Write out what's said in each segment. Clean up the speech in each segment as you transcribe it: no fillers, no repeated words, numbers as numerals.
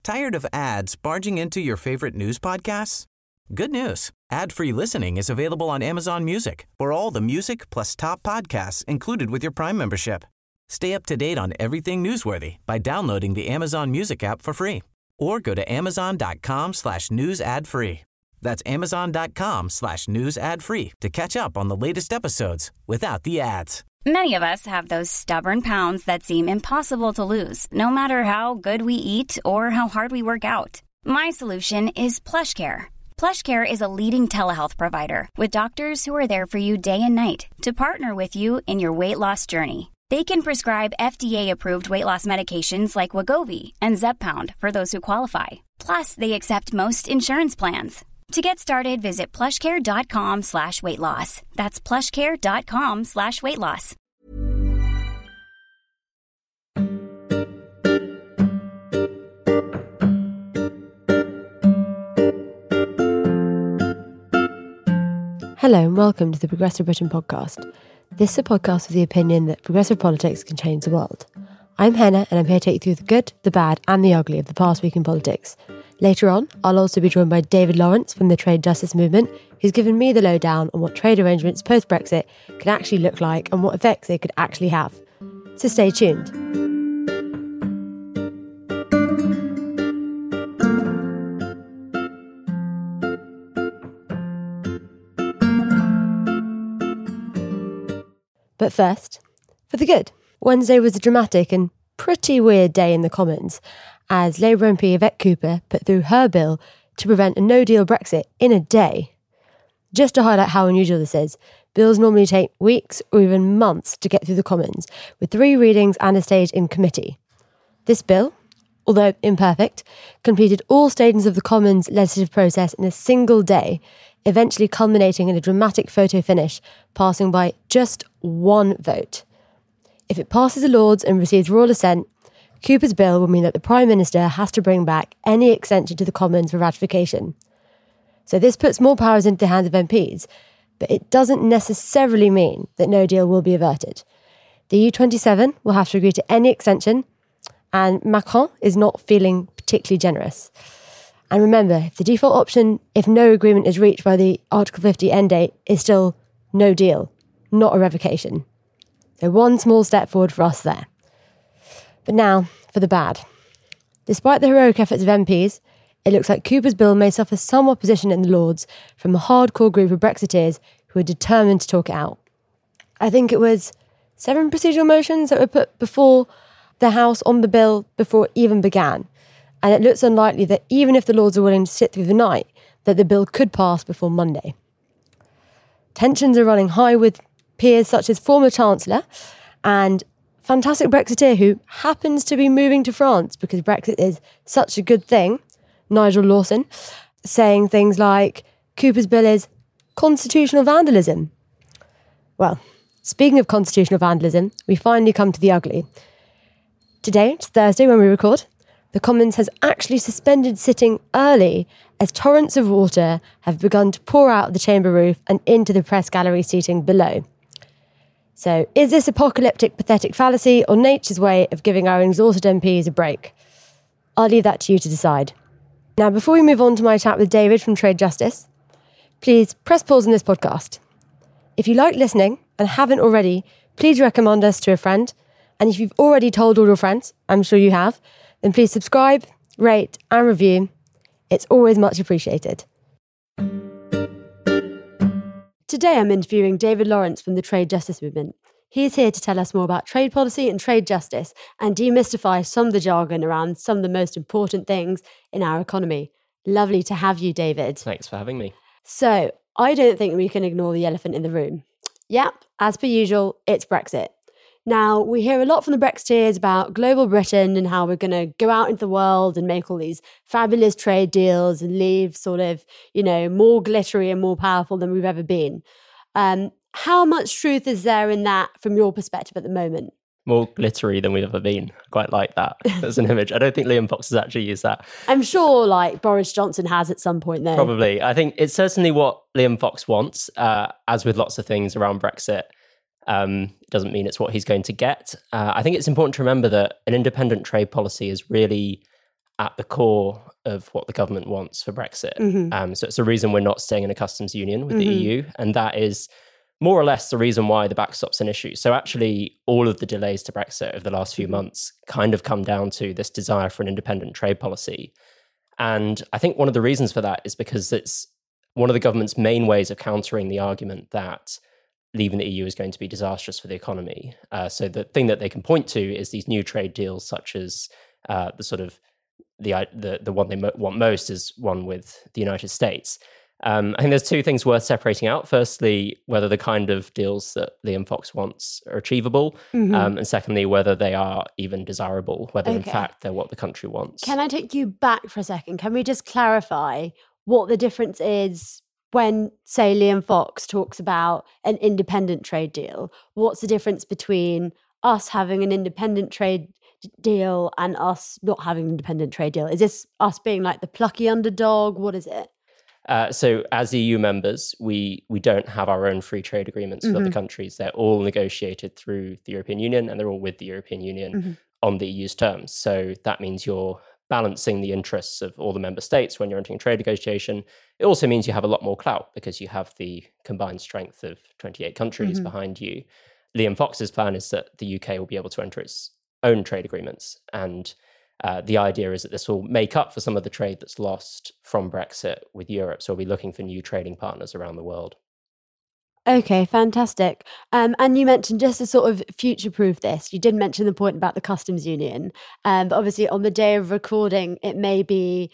Tired of ads barging into your favorite news podcasts? Good news. Ad-free listening is available on Amazon Music for all the music plus top podcasts included with your Prime membership. Stay up to date on everything newsworthy by downloading the Amazon Music app for free or go to amazon.com/news ad free. That's amazon.com/news ad free to catch up on the latest episodes without the ads. Many of us have those stubborn pounds that seem impossible to lose, no matter how good we eat or how hard we work out. My solution is PlushCare. PlushCare is a leading telehealth provider with doctors who are there for you day and night to partner with you in your weight loss journey. They can prescribe FDA-approved weight loss medications like Wegovy and Zepbound for those who qualify. Plus, they accept most insurance plans. To get started, visit plushcare.com/weight loss. That's plushcare.com/weight loss. Hello and welcome to the Progressive Britain podcast. This is a podcast with the opinion that progressive politics can change the world. I'm Hannah and I'm here to take you through the good, the bad and the ugly of the past week in politics. Later on, I'll also be joined by David Lawrence from the Trade Justice Movement, who's given me the lowdown on what trade arrangements post-Brexit can actually look like and what effects they could actually have. So stay tuned. But first, for the good. Wednesday was a dramatic and pretty weird day in the Commons, as Labour MP Yvette Cooper put through her bill to prevent a no-deal Brexit in a day. Just to highlight how unusual this is, bills normally take weeks or even months to get through the Commons, with 3 readings and a stage in committee. This bill, although imperfect, completed all stages of the Commons legislative process in a single day, eventually culminating in a dramatic photo finish, passing by just 1 vote. If it passes the Lords and receives royal assent, Cooper's bill will mean that the Prime Minister has to bring back any extension to the Commons for ratification. So this puts more powers into the hands of MPs, but it doesn't necessarily mean that no deal will be averted. The EU27 will have to agree to any extension, and Macron is not feeling particularly generous. And remember, if the default option, if no agreement is reached by the Article 50 end date, is still no deal, not a revocation. So one small step forward for us there. But now, for the bad. Despite the heroic efforts of MPs, it looks like Cooper's bill may suffer some opposition in the Lords from a hardcore group of Brexiteers who are determined to talk it out. I think it was 7 procedural motions that were put before the House on the bill before it even began. And it looks unlikely that even if the Lords are willing to sit through the night, that the bill could pass before Monday. Tensions are running high with peers such as former Chancellor and fantastic Brexiteer who happens to be moving to France because Brexit is such a good thing, Nigel Lawson, saying things like, Cooper's bill is constitutional vandalism. Well, speaking of constitutional vandalism, we finally come to the ugly. Today, it's Thursday when we record, the Commons has actually suspended sitting early as torrents of water have begun to pour out of the chamber roof and into the press gallery seating below. So, is this apocalyptic, pathetic fallacy or nature's way of giving our exhausted MPs a break? I'll leave that to you to decide. Now, before we move on to my chat with David from Trade Justice, please press pause on this podcast. If you like listening and haven't already, please recommend us to a friend. And if you've already told all your friends, I'm sure you have, then please subscribe, rate and review. It's always much appreciated. Today I'm interviewing David Lawrence from the Trade Justice Movement. He is here to tell us more about trade policy and trade justice and demystify some of the jargon around some of the most important things in our economy. Lovely to have you, David. Thanks for having me. So, I don't think we can ignore the elephant in the room. Yep, as per usual, it's Brexit. Now, we hear a lot from the Brexiteers about global Britain and how we're going to go out into the world and make all these fabulous trade deals and leave sort of, more glittery and more powerful than we've ever been. How much truth is there in that from your perspective at the moment? More glittery than we've ever been. Quite like that as an image. I don't think Liam Fox has actually used that. I'm sure Boris Johnson has at some point though. Probably. I think it's certainly what Liam Fox wants, as with lots of things around Brexit. Doesn't mean it's what he's going to get. I think it's important to remember that an independent trade policy is really at the core of what the government wants for Brexit. So it's a reason we're not staying in a customs union with the EU. And that is more or less the reason why the backstop's an issue. So actually, all of the delays to Brexit over the last few months kind of come down to this desire for an independent trade policy. And I think one of the reasons for that is because it's one of the government's main ways of countering the argument that leaving the EU is going to be disastrous for the economy. So the thing that they can point to is these new trade deals, such as the one they want most is one with the United States. I think there's two things worth separating out. Firstly, whether the kind of deals that Liam Fox wants are achievable. And secondly, whether they are even desirable, whether in fact they're what the country wants. Can I take you back for a second? Can we just clarify what the difference is when, say, Liam Fox talks about an independent trade deal? What's the difference between us having an independent trade deal and us not having an independent trade deal? Is this us being like the plucky underdog? What is it? So as EU members, we don't have our own free trade agreements with other countries. They're all negotiated through the European Union, and they're all with the European Union on the EU's terms. So that means you're balancing the interests of all the member states when you're entering trade negotiation. It also means you have a lot more clout because you have the combined strength of 28 countries behind you. Liam Fox's plan is that the UK will be able to enter its own trade agreements. And the idea is that this will make up for some of the trade that's lost from Brexit with Europe. So we'll be looking for new trading partners around the world. Okay, fantastic. And you mentioned, just to sort of future-proof this, you did mention the point about the customs union. But obviously on the day of recording, it may be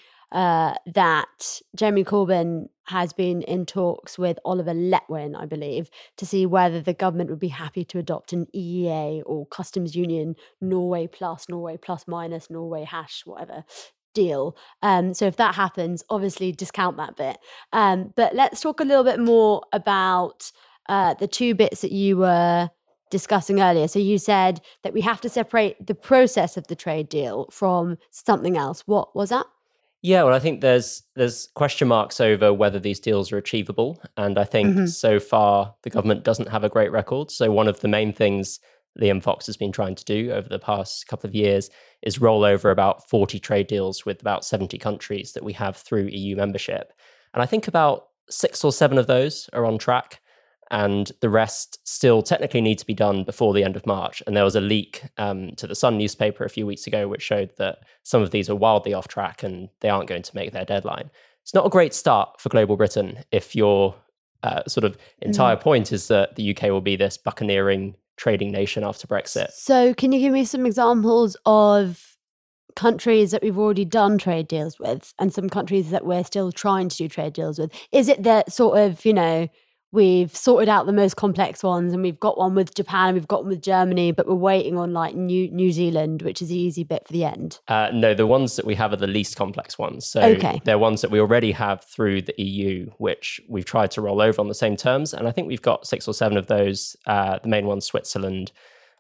that Jeremy Corbyn has been in talks with Oliver Letwin, I believe, to see whether the government would be happy to adopt an EEA or customs union, Norway plus minus, Norway hash, whatever deal. So if that happens, obviously discount that bit. But let's talk a little bit more about the two bits that you were discussing earlier. So you said that we have to separate the process of the trade deal from something else. What was that? Yeah, well, I think there's question marks over whether these deals are achievable. And I think so far the government doesn't have a great record. So one of the main things Liam Fox has been trying to do over the past couple of years is roll over about 40 trade deals with about 70 countries that we have through EU membership. And I think about 6 or 7 of those are on track. And the rest still technically need to be done before the end of March. And there was a leak to the Sun newspaper a few weeks ago, which showed that some of these are wildly off track and they aren't going to make their deadline. It's not a great start for global Britain if your sort of entire point is that the UK will be this buccaneering trading nation after Brexit. So can you give me some examples of countries that we've already done trade deals with and some countries that we're still trying to do trade deals with? Is it that sort of, we've sorted out the most complex ones and we've got one with Japan and we've got one with Germany, but we're waiting on like New Zealand, which is the easy bit for the end? No, the ones that we have are the least complex ones. So they're ones that we already have through the EU, which we've tried to roll over on the same terms. And I think we've got 6 or 7 of those. The main one's Switzerland,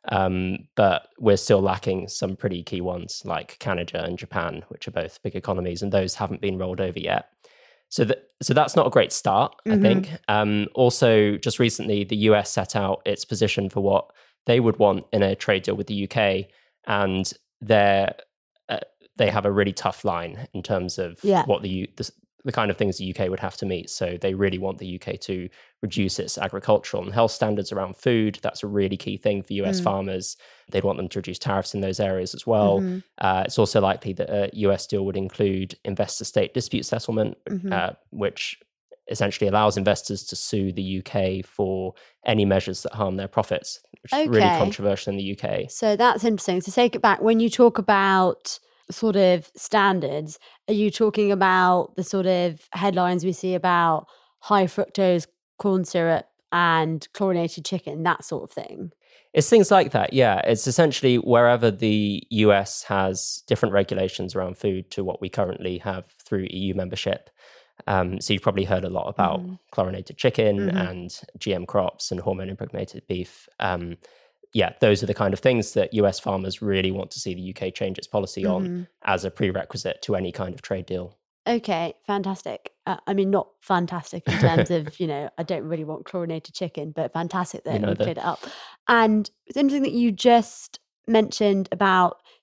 but we're still lacking some pretty key ones like Canada and Japan, which are both big economies, and those haven't been rolled over yet. So that's not a great start, I think. Also, just recently, the US set out its position for what they would want in a trade deal with the UK, and they have a really tough line in terms of what the kind of things the UK would have to meet. So they really want the UK to reduce its agricultural and health standards around food. That's a really key thing for US farmers. They'd want them to reduce tariffs in those areas as well. It's also likely that a US deal would include investor-state dispute settlement, which essentially allows investors to sue the UK for any measures that harm their profits, which is really controversial in the UK. So that's interesting. So take it back. When you talk about sort of standards, are you talking about the sort of headlines we see about high fructose corn syrup and chlorinated chicken, that sort of thing? It's things like that, yeah. It's essentially wherever the US has different regulations around food to what we currently have through EU membership. So you've probably heard a lot about chlorinated chicken and GM crops and hormone-impregnated beef. Those are the kind of things that US farmers really want to see the UK change its policy on as a prerequisite to any kind of trade deal. Okay, fantastic. I mean, not fantastic in terms of, I don't really want chlorinated chicken, but fantastic that we cleared it up. And it's interesting that you just mentioned about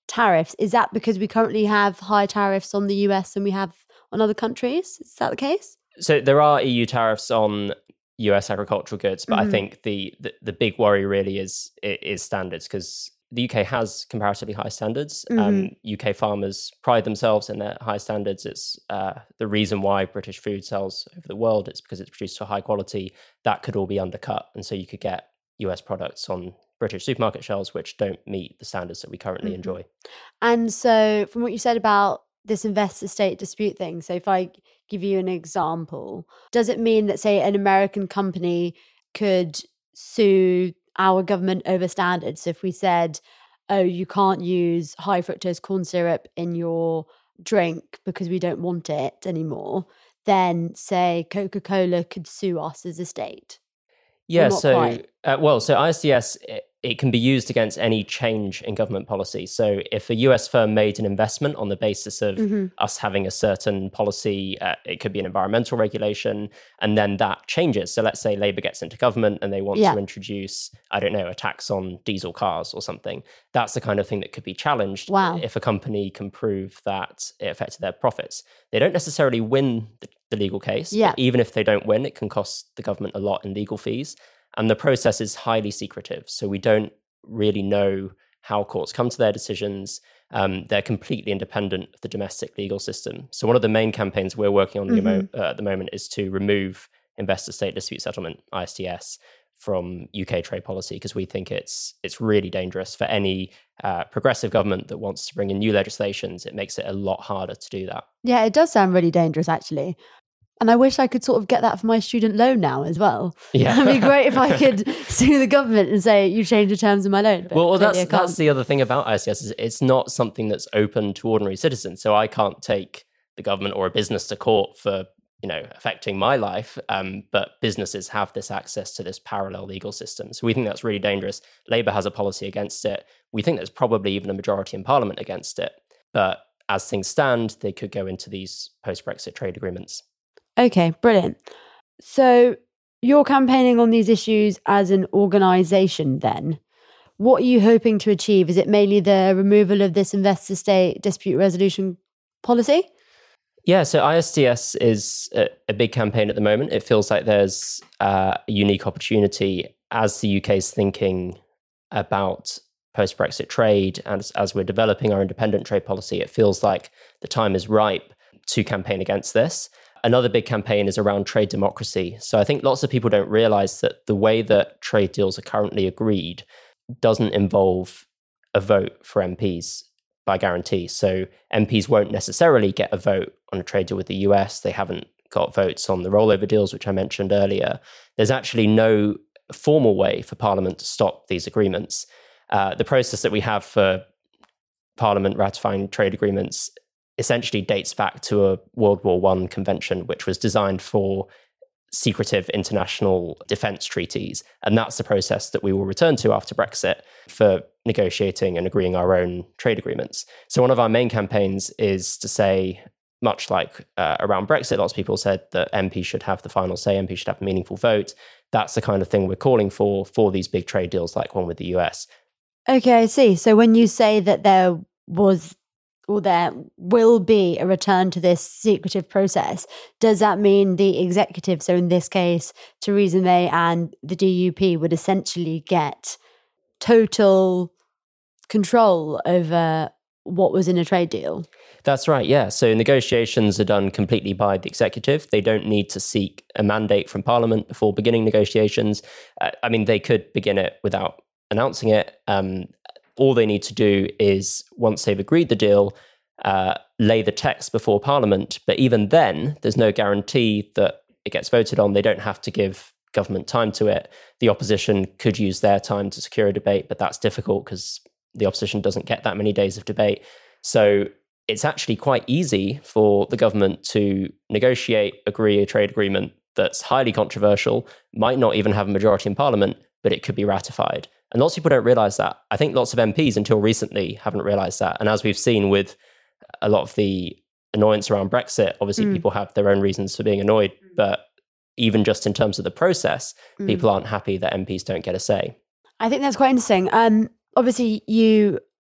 tariffs. Is that because we currently have higher tariffs on the US than we have on other countries? Is that the case? So there are EU tariffs on US agricultural goods, but I think the big worry really is standards, because the UK has comparatively high standards. UK farmers pride themselves in their high standards. It's the reason why British food sells over the world. It's because it's produced to a high quality. That could all be undercut. And so you could get US products on British supermarket shelves which don't meet the standards that we currently enjoy. And so from what you said about this investor-state dispute thing, so if I give you an example, does it mean that, say, an American company could sue our government over standards? So if we said, oh, you can't use high fructose corn syrup in your drink because we don't want it anymore, then, say, Coca-Cola could sue us as a state. Yeah, so ISDS, it can be used against any change in government policy. So if a US firm made an investment on the basis of us having a certain policy, it could be an environmental regulation, and then that changes. So let's say Labour gets into government and they want to introduce, I don't know, a tax on diesel cars or something. That's the kind of thing that could be challenged if a company can prove that it affected their profits. They don't necessarily win the legal case, but even if they don't win, it can cost the government a lot in legal fees. And the process is highly secretive. So we don't really know how courts come to their decisions. They're completely independent of the domestic legal system. So one of the main campaigns we're working on at the moment is to remove investor-state dispute settlement, ISDS, from UK trade policy, because we think it's really dangerous for any progressive government that wants to bring in new legislations. It makes it a lot harder to do that. Yeah, it does sound really dangerous, actually. And I wish I could sort of get that for my student loan now as well. Yeah. It'd be great if I could sue the government and say, you changed the terms of my loan. Well, that's the other thing about ISDS, is it's not something that's open to ordinary citizens. So I can't take the government or a business to court for, affecting my life. But businesses have this access to this parallel legal system. So we think that's really dangerous. Labour has a policy against it. We think there's probably even a majority in Parliament against it. But as things stand, they could go into these post-Brexit trade agreements. Okay, brilliant. So you're campaigning on these issues as an organisation then. What are you hoping to achieve? Is it mainly the removal of this investor-state dispute resolution policy? Yeah, so ISDS is a big campaign at the moment. It feels like there's a unique opportunity as the UK is thinking about post-Brexit trade, and as we're developing our independent trade policy, it feels like the time is ripe to campaign against this. Another big campaign is around trade democracy. So I think lots of people don't realize that the way that trade deals are currently agreed doesn't involve a vote for MPs by guarantee. So MPs won't necessarily get a vote on a trade deal with the US. They haven't got votes on the rollover deals, which I mentioned earlier. There's actually no formal way for Parliament to stop these agreements. The process that we have for Parliament ratifying trade agreements essentially dates back to a World War I convention, which was designed for secretive international defense treaties. And that's the process that we will return to after Brexit for negotiating and agreeing our own trade agreements. So one of our main campaigns is to say, much like around Brexit, lots of people said that MPs should have the final say, MPs should have a meaningful vote. That's the kind of thing we're calling for these big trade deals like one with the US. Okay, I see. So when you say that there will be a return to this secretive process, does that mean the executive, so in this case, Theresa May and the DUP, would essentially get total control over what was in a trade deal? That's right, yeah. So negotiations are done completely by the executive. They don't need to seek a mandate from Parliament before beginning negotiations. They could begin it without announcing it. All they need to do is, once they've agreed the deal, lay the text before Parliament. But even then, there's no guarantee that it gets voted on. They don't have to give government time to it. The opposition could use their time to secure a debate, but that's difficult because the opposition doesn't get that many days of debate. So it's actually quite easy for the government to negotiate, agree a trade agreement that's highly controversial, might not even have a majority in Parliament, but it could be ratified. And lots of people don't realise that. I think lots of MPs until recently haven't realised that. And as we've seen with a lot of the annoyance around Brexit, obviously people have their own reasons for being annoyed. But even just in terms of the process, people aren't happy that MPs don't get a say. I think that's quite interesting. Obviously, you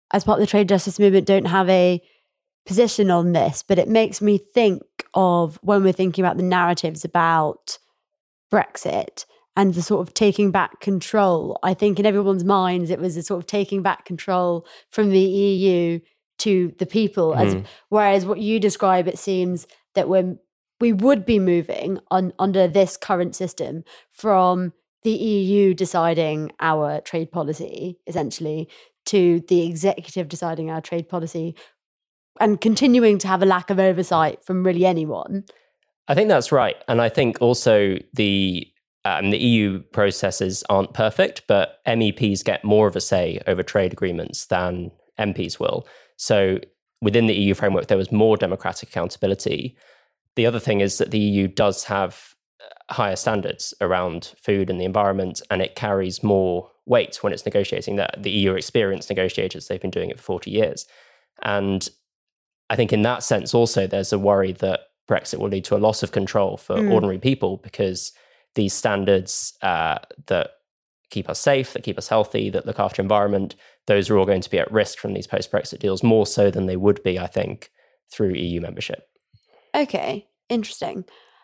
as part of the trade justice movement, don't have a position on this, but it makes me think of when we're thinking about the narratives about Brexit and the sort of taking back control. I think in everyone's minds, it was a sort of taking back control from the EU to the people. Whereas what you describe, it seems that we would be moving under this current system from the EU deciding our trade policy, essentially, to the executive deciding our trade policy and continuing to have a lack of oversight from really anyone. I think that's right. And I think also the EU processes aren't perfect, but MEPs get more of a say over trade agreements than MPs will. So within the EU framework, there was more democratic accountability. The other thing is that the EU does have higher standards around food and the environment, and it carries more weight when it's negotiating. That the EU are experienced negotiators, they've been doing it for 40 years. And I think in that sense also there's a worry that Brexit will lead to a loss of control for ordinary people, because these standards that keep us safe, that keep us healthy, that look after environment, those are all going to be at risk from these post-Brexit deals, more so than they would be, I think, through EU membership. Okay, interesting.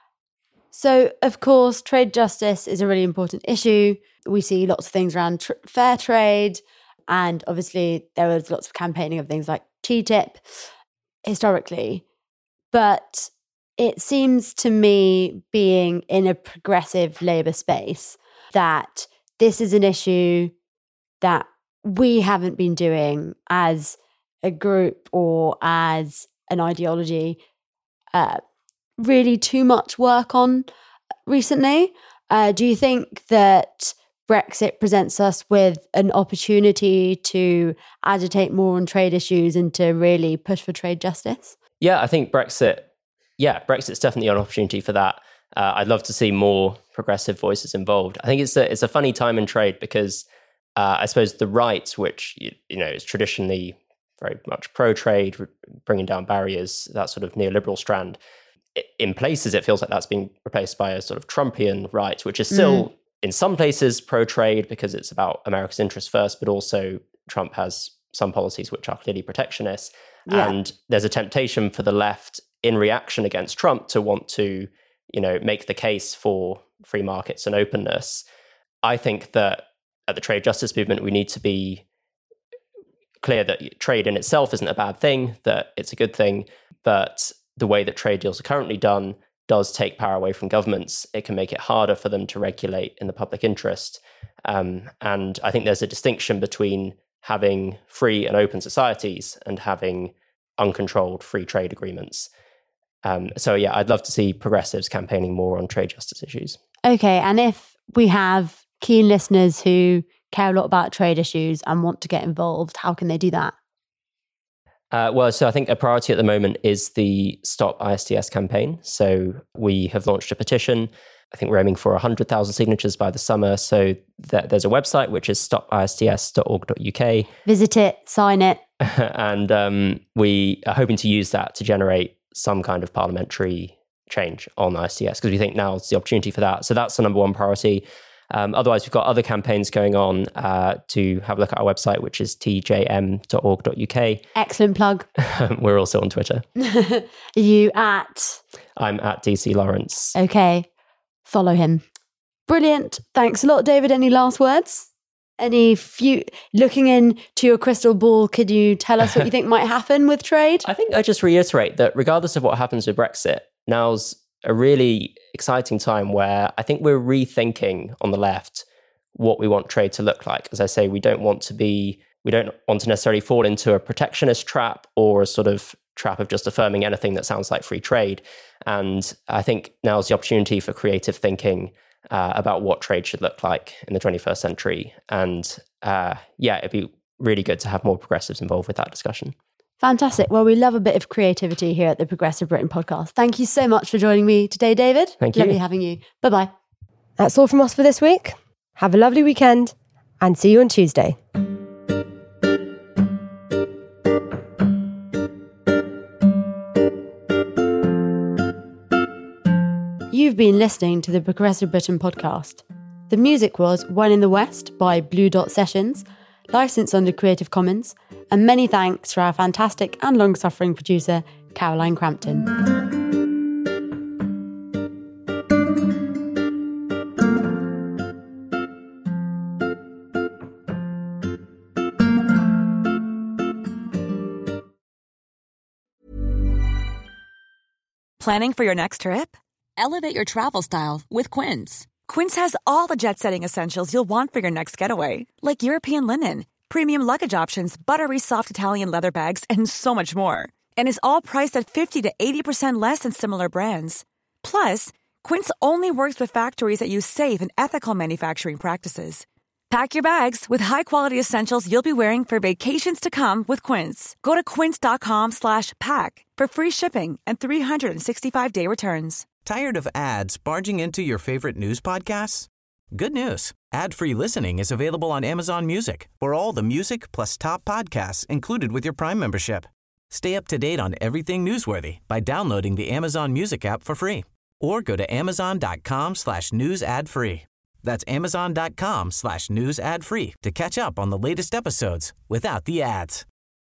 So, of course, trade justice is a really important issue. We see lots of things around fair trade, and obviously there was lots of campaigning of things like TTIP historically. But it seems to me, being in a progressive Labour space, that this is an issue that we haven't been doing as a group or as an ideology really too much work on recently. Do you think that Brexit presents us with an opportunity to agitate more on trade issues and to really push for trade justice? Yeah, I think Brexit's definitely an opportunity for that. I'd love to see more progressive voices involved. I think it's a funny time in trade because I suppose the right, which is traditionally very much pro-trade, bringing down barriers, that sort of neoliberal strand, in places it feels like that's being replaced by a sort of Trumpian right, which is still in some places pro-trade because it's about America's interests first, but also Trump has some policies which are clearly protectionist. Yeah. And there's a temptation for the left in reaction against Trump to want to, make the case for free markets and openness. I think that at the trade justice movement, we need to be clear that trade in itself isn't a bad thing, that it's a good thing, but the way that trade deals are currently done does take power away from governments. It can make it harder for them to regulate in the public interest. And I think there's a distinction between having free and open societies and having uncontrolled free trade agreements. I'd love to see progressives campaigning more on trade justice issues. Okay, and if we have keen listeners who care a lot about trade issues and want to get involved, how can they do that? So I think a priority at the moment is the Stop ISDS campaign. So we have launched a petition. I think we're aiming for 100,000 signatures by the summer. So there's a website, which is stopisds.org.uk. Visit it, sign it. And we are hoping to use that to generate some kind of parliamentary change on ISDS, because we think now is the opportunity for that. So that's the number one priority. Otherwise, we've got other campaigns going on. To have a look at our website, which is tjm.org.uk. Excellent plug. We're also on Twitter. Are you at? I'm at DC Lawrence. Okay. Follow him. Brilliant. Thanks a lot, David. Any last words? Looking into your crystal ball, could you tell us what you think might happen with trade? I think I just reiterate that regardless of what happens with Brexit, now's a really exciting time where I think we're rethinking on the left what we want trade to look like. As I say, we don't want to necessarily fall into a protectionist trap or a sort of trap of just affirming anything that sounds like free trade. And I think now's the opportunity for creative thinking about what trade should look like in the 21st century. And it'd be really good to have more progressives involved with that discussion. Fantastic. Well, we love a bit of creativity here at the Progressive Britain podcast. Thank you so much for joining me today, David. Thank you. Lovely having you. Bye-bye. That's all from us for this week. Have a lovely weekend and see you on Tuesday. You've been listening to the Progressive Britain podcast. The music was One in the West by Blue Dot Sessions. licensed under Creative Commons. And many thanks to our fantastic and long-suffering producer, Caroline Crampton. Planning for your next trip? Elevate your travel style with Quince. Quince has all the jet-setting essentials you'll want for your next getaway, like European linen, premium luggage options, buttery soft Italian leather bags, and so much more. And is all priced at 50 to 80% less than similar brands. Plus, Quince only works with factories that use safe and ethical manufacturing practices. Pack your bags with high-quality essentials you'll be wearing for vacations to come with Quince. Go to quince.com/pack for free shipping and 365-day returns. Tired of ads barging into your favorite news podcasts? Good news. Ad-free listening is available on Amazon Music for all the music plus top podcasts included with your Prime membership. Stay up to date on everything newsworthy by downloading the Amazon Music app for free or go to amazon.com/news ad free. That's amazon.com/news ad free to catch up on the latest episodes without the ads.